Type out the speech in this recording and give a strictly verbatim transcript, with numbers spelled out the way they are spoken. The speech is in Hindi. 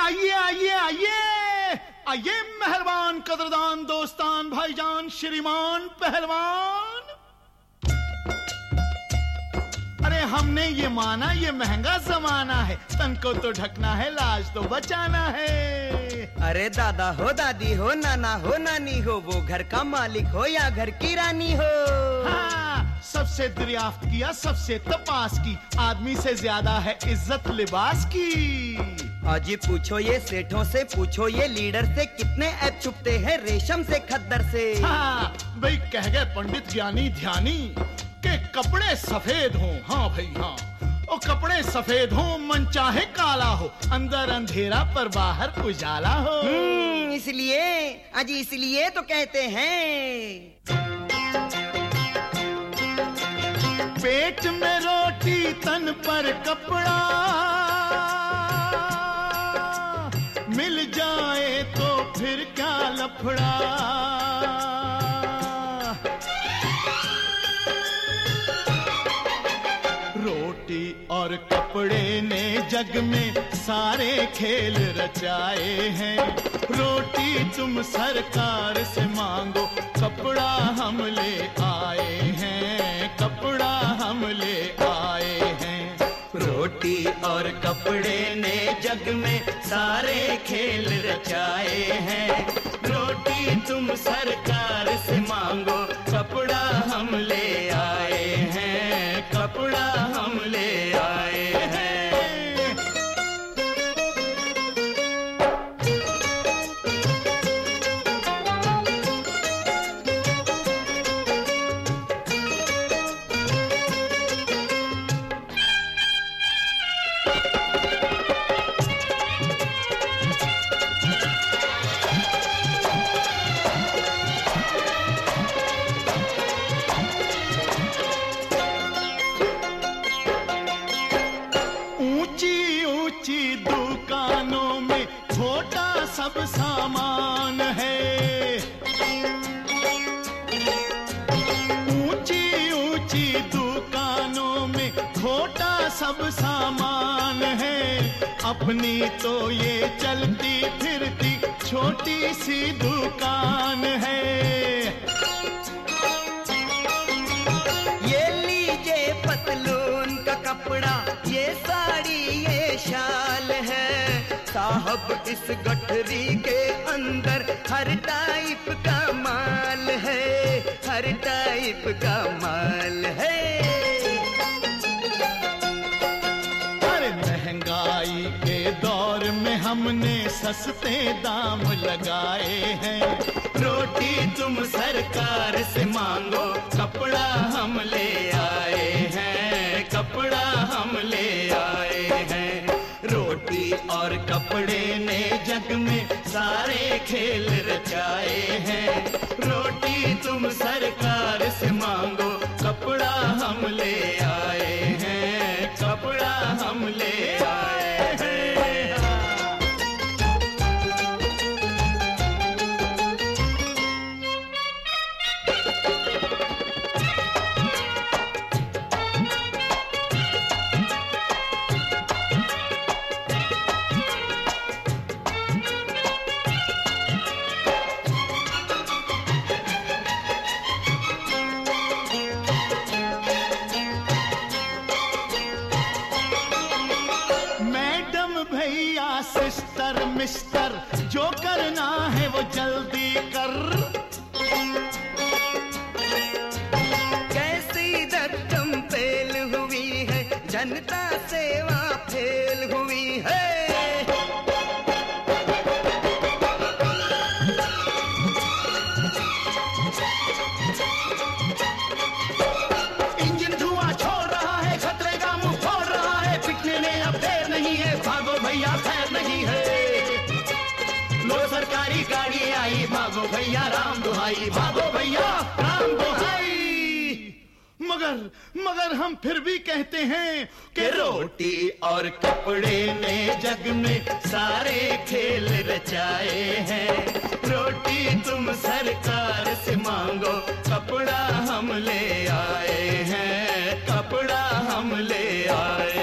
आइए आइए आइए आइए मेहरबान कदरदान दोस्तान भाईजान श्रीमान पहलवान। अरे हमने ये माना ये महंगा जमाना है, तन को तो ढकना है, लाज तो बचाना है। अरे दादा हो दादी हो नाना हो नानी हो, वो घर का मालिक हो या घर की रानी हो। हाँ, सबसे दरियाफ्त किया सबसे तपास की, आदमी से ज्यादा है इज्जत लिबास की। आज पूछो ये सेठों से, पूछो ये लीडर से, कितने ऐप छुपते हैं रेशम से खद्दर से। हाँ भाई कह गए पंडित ज्ञानी ध्यानी के कपड़े सफेद हों। हाँ भाई हाँ, ओ कपड़े सफेद हो, मन चाहे काला हो, अंदर अंधेरा पर बाहर उजाला हो। हम्म, इसलिए आज इसलिए तो कहते हैं पेट में रोटी तन पर कपड़ा, मिल जाए तो फिर क्या लफड़ा। रोटी और कपड़े ने जग में सारे खेल रचाए हैं। रोटी तुम सरकार से मांगो, कपड़ा हम ले आए हैं, कपड़ा हम ले आए हैं। रोटी और कपड़े ने जग में सारे खेल रचाए हैं। रोटी तुम सरकार से मांगो, कपड़ा हम ले आए हैं, कपड़ा हम ले आए हैं। दुकानों में छोटा सब सामान है, ऊंची ऊंची दुकानों में छोटा सब सामान है। अपनी तो ये चलती फिरती छोटी सी दुकान है। ये लीजिए पतलून का कपड़ा, ये साड़ी ये शाल है। साहब इस गठरी के अंदर हर टाइप का माल है, हर टाइप का माल है। अरे महंगाई के दौर में हमने सस्ते दाम लगाए हैं। रोटी तुम सरकार से मांगो, कपड़ा हम ले आए हैं, कपड़ा हम ले आए हैं। रोटी और कपड़े ने जग में सारे खेल रचाए हैं। रोटी तुम सरकार से मांगो, कपड़ा हम ले आए हैं, कपड़ा हम ले आए हैं। सिस्टर मिस्टर जो करना है वो जल्दी कर। कैसी धड़कन फेल हुई है, जनता सेवा फेल हुई है। इंजन धुआं छोड़ रहा है, खतरे का मुंह फोड़ रहा है, पिटने में अब देर नहीं है, भागो भैया खैर नहीं है। लो सरकारी गाड़ी आई, भागो भैया राम दुहाई, भागो भैया राम दुहाई। मगर मगर हम फिर भी कहते हैं कि रोटी और कपड़े ने जग में सारे खेल रचाए हैं। रोटी तुम सरकार से मांगो, कपड़ा हम ले आए हैं, कपड़ा हम ले आए